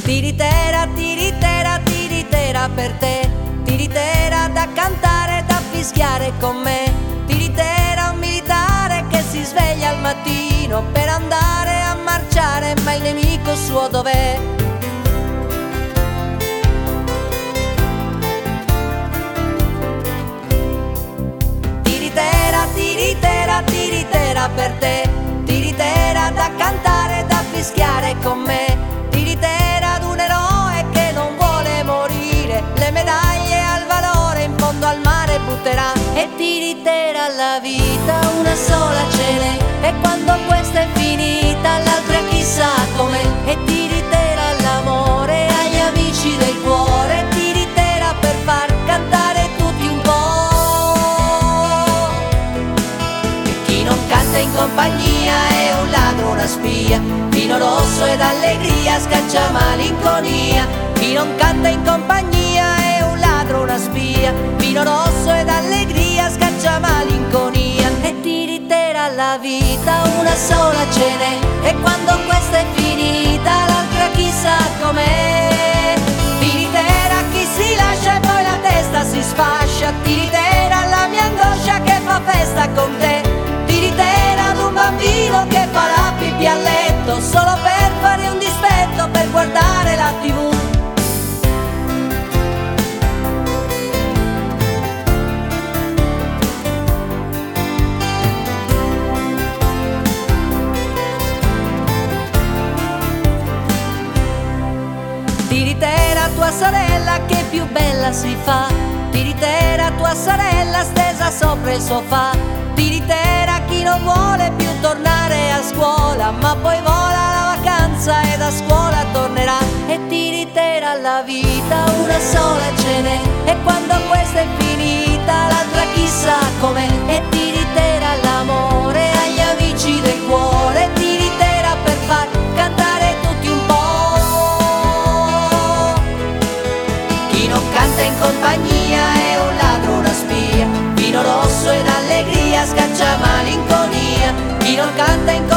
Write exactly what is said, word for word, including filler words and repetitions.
Tiritera, tiritera, tiritera per te, tiritera da cantare, da fischiare con me, tiritera un militare che si sveglia al mattino per andare a marciare, ma il nemico suo dov'è? Tiritera, tiritera, tiritera per te, tiritera da cantare, da fischiare con me, tiritera ad un eroe che non vuole morire, le medaglie al valore in fondo al mare butterà. E tiritera alla vita una sola ce n'è, e quando questa è finita l'altra chissà com'è. E tiritera all'amore, agli amici del cuore, tiritera per far cantare tutti un po'. E chi non canta in compagnia è un ladro, una spia, vino rosso ed allegria scaccia malinconia. Chi non canta in compagnia è un ladro, una spia, vino rosso ed allegria scaccia malinconia. E tiritera alla vita una sola ce n'è, e quando questa è finita l'altra chissà com'è. Tiritera chi si lascia e poi la testa si sfascia, tiritera la mia angoscia che fa festa con te, tiritera ad un bambino che fa la pipì a letto solo per fare un dispetto, per guardare la tivù. Tiritera tua sorella che più bella si fa, tiritera tua sorella stesa sopra il sofà, tiritera chi non vuole più tornare a scuola, ma poi vola la vacanza e da scuola tornerà. E tiritera alla vita una sola ce n'è, e quando questa è finita l'altra chissà com'è. E tiritera all'amore, agli amici del cuore, tiritera per far cantare tutti un po'. Chi non canta in compagnia è un ladro, una spia, vino rosso ed allegria scaccia malinconia. Chi non canta in compagnia